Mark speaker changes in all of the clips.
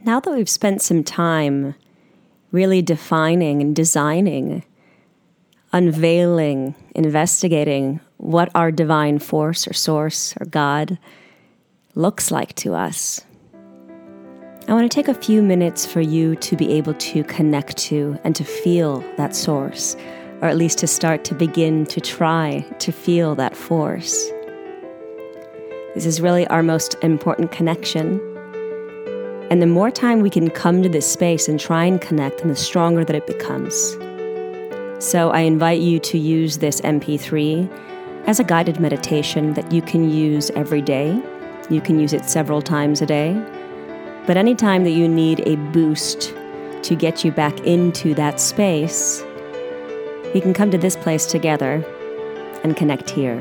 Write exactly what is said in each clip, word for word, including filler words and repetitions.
Speaker 1: Now that we've spent some time really defining and designing, unveiling, investigating what our divine force or source or God looks like to us, I want to take a few minutes for you to be able to connect to and to feel that source, or at least to start to begin to try to feel that force. This is really our most important connection. And the more time we can come to this space and try and connect, and the stronger that it becomes. So I invite you to use this M P three as a guided meditation that you can use every day. You can use it several times a day. But anytime that you need a boost to get you back into that space, we can come to this place together and connect here.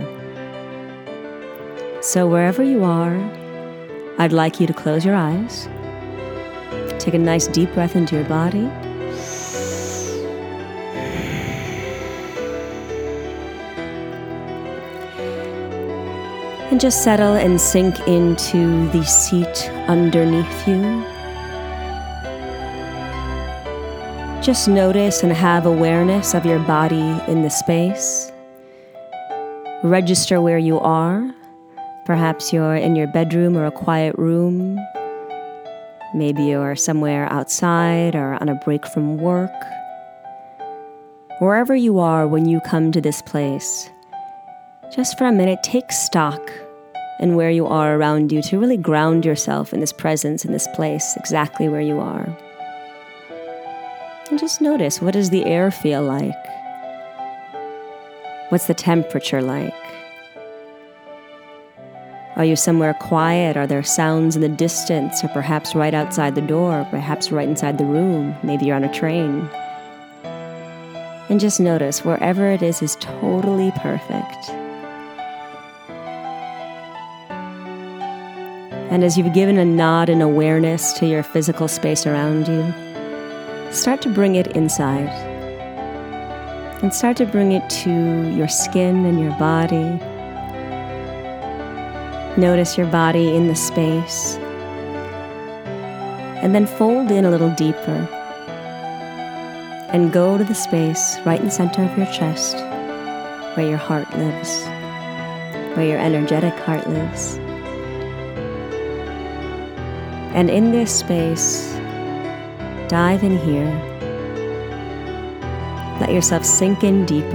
Speaker 1: So wherever you are, I'd like you to close your eyes. Take a nice deep breath into your body. And just settle and sink into the seat underneath you. Just notice and have awareness of your body in the space. Register where you are. Perhaps you're in your bedroom or a quiet room. Maybe you're somewhere outside or on a break from work. Wherever you are when you come to this place, just for a minute, take stock in where you are around you to really ground yourself in this presence, in this place, exactly where you are. And just notice, what does the air feel like? What's the temperature like? Are you somewhere quiet? Are there sounds in the distance, or perhaps right outside the door, perhaps right inside the room? Maybe you're on a train. And just notice, wherever it is is totally perfect. And as you've given a nod and awareness to your physical space around you, start to bring it inside. And start to bring it to your skin and your body. Notice your body in the space. And then fold in a little deeper. And go to the space right in the center of your chest, where your heart lives, where your energetic heart lives. And in this space, dive in here. Let yourself sink in deeper.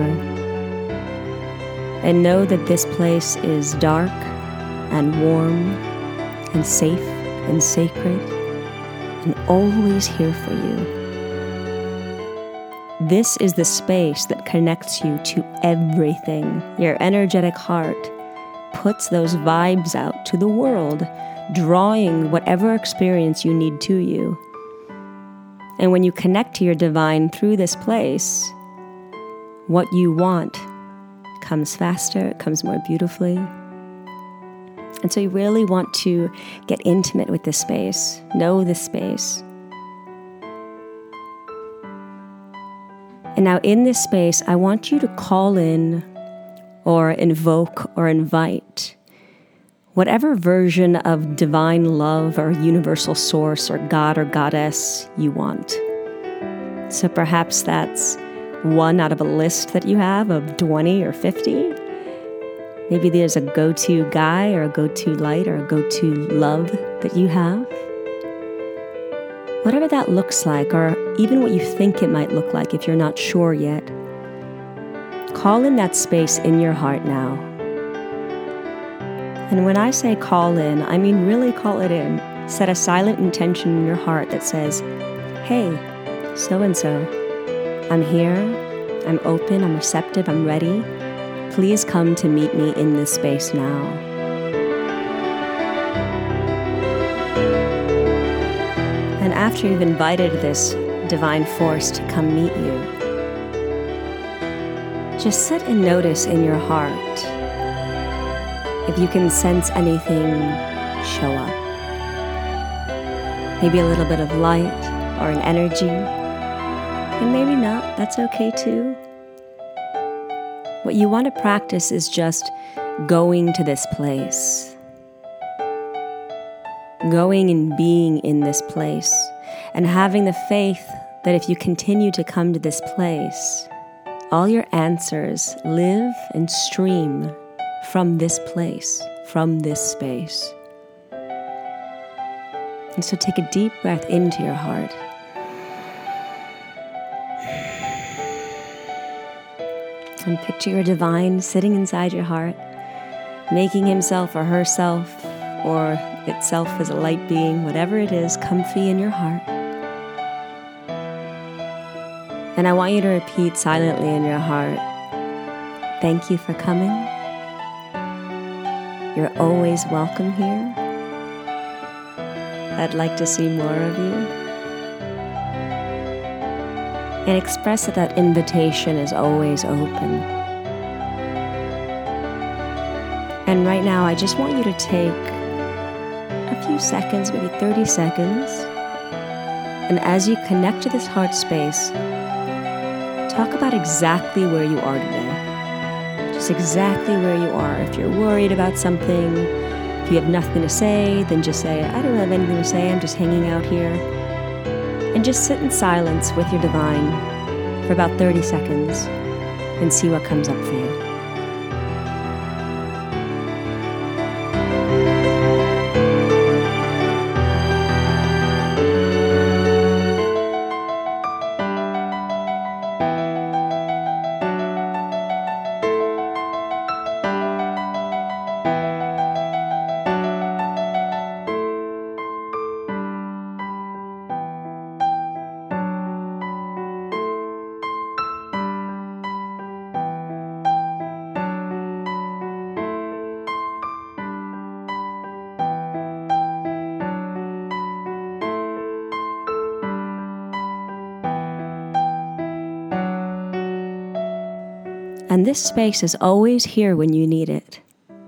Speaker 1: And know that this place is dark and warm and safe and sacred and always here for you. This is the space that connects you to everything. Your energetic heart puts those vibes out to the world, drawing whatever experience you need to you. And when you connect to your divine through this place, what you want comes faster, it comes more beautifully. And so you really want to get intimate with this space, know this space. And now in this space, I want you to call in or invoke or invite whatever version of divine love or universal source or God or goddess you want. So perhaps that's one out of a list that you have of twenty or fifty. Maybe there's a go-to guy or a go-to light or a go-to love that you have. Whatever that looks like, or even what you think it might look like if you're not sure yet, call in that space in your heart now. And when I say call in, I mean really call it in. Set a silent intention in your heart that says, hey, so-and-so, I'm here, I'm open, I'm receptive, I'm ready. Please come to meet me in this space now. And after you've invited this divine force to come meet you, just sit and notice in your heart if you can sense anything show up. Maybe a little bit of light or an energy, and maybe not, that's okay too. What you want to practice is just going to this place. going and being in this place, and having the faith that if you continue to come to this place, all your answers live and stream from this place, from this space. And so take a deep breath into your heart. And picture your divine sitting inside your heart, making himself or herself or itself as a light being, whatever it is, comfy in your heart. And I want you to repeat silently in your heart, thank you for coming. You're always welcome here. I'd like to see more of you. And express that that invitation is always open. And right now, I just want you to take a few seconds, maybe thirty seconds, and as you connect to this heart space, talk about exactly where you are today. Just exactly where you are. If you're worried about something, if you have nothing to say, then just say, I don't have anything to say, I'm just hanging out here. And just sit in silence with your divine for about thirty seconds and see what comes up for you. And this space is always here when you need it.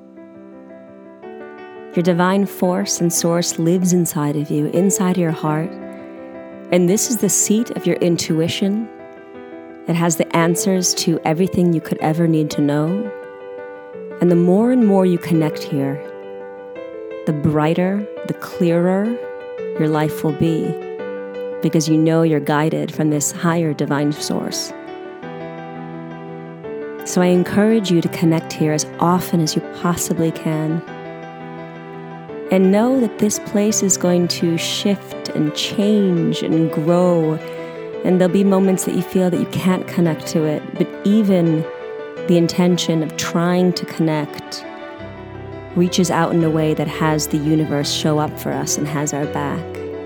Speaker 1: Your divine force and source lives inside of you, inside your heart. And this is the seat of your intuition. It has the answers to everything you could ever need to know. And the more and more you connect here, the brighter, the clearer your life will be, because you know you're guided from this higher divine source. So I encourage you to connect here as often as you possibly can. And know that this place is going to shift and change and grow. And there'll be moments that you feel that you can't connect to it. But even the intention of trying to connect reaches out in a way that has the universe show up for us and has our back.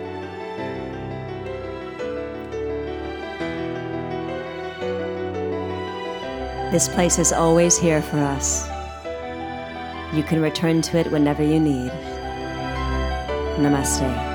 Speaker 1: This place is always here for us. You can return to it whenever you need. Namaste.